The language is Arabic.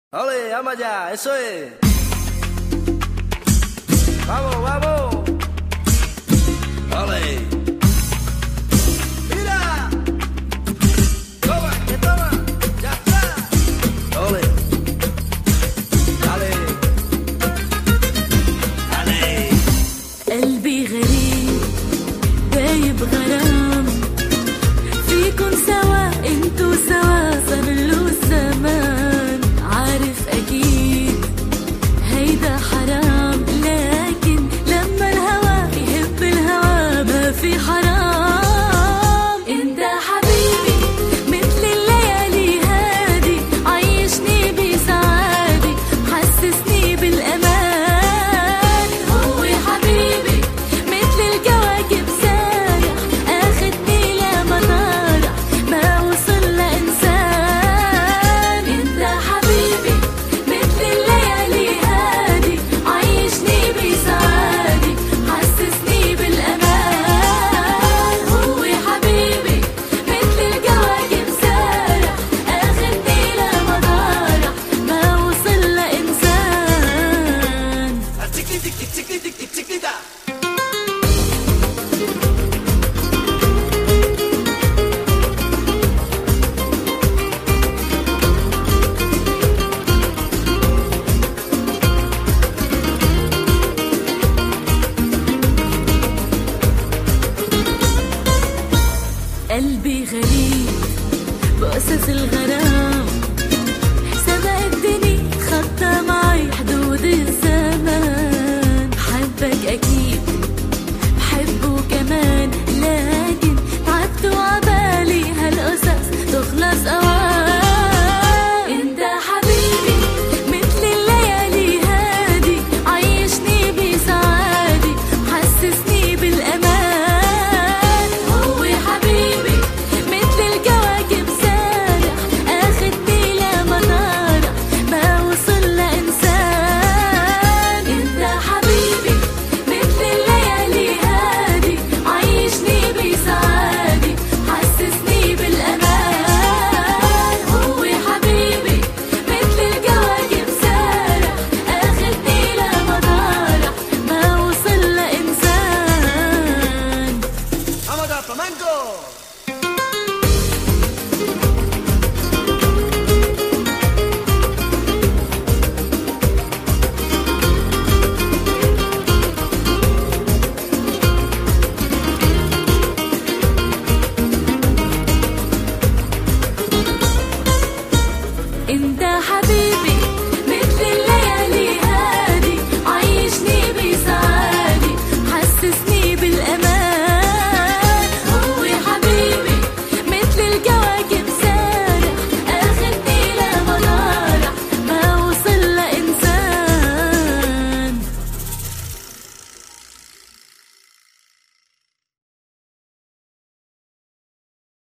Ole, vamos allá, eso es. Vamos, vamos. Ole. Mira. Toma, que toma. Ya está. Ole. Dale. Dale. قلبي غريب دايب غرام فيكن سوا انتو سوا صار له الزمان عارف اكيد هيدا حرام لكن لما الهوى يهب الهوى ما في حرام انت حبيبي مثل الليالي هادي عيشني بسعادي حسسني بالامان هو حبيبي مثل الكواكب سارح اخدني لمطارح ما وصل لانسان انت حبيبي مثل الليالي هادي عيشني بسعادي حسسني بالامان هو حبيبي مثل الكواكب سارح اخدني لمطارح ما وصل لانسان تيكي تيكي تيكي تيكي تيكي دا. قلبي غريب بقصص الغرام سبق الدنيا خطى معي حدود الزمان بحبك أكيد بحبه كمان لكن تعبت وعبالي هالقصص تخلص أوان انت حبيبي مثل الليالي هادي عيشني بسعادي حسسني بالأمان هو حبيبي مثل الكواكب سارح اخدني لمطارح ما وصل لإنسان انت حبيبي مثل الليالي هادي عيشني بسعادي حسسني بالأمان هو حبيبي مثل الكواكب سارح اخدني لمطارح ما وصل لإنسان Vamos a flamenco. انت حبيبي مثل الليالي هادي عيشني بسعادي حسسني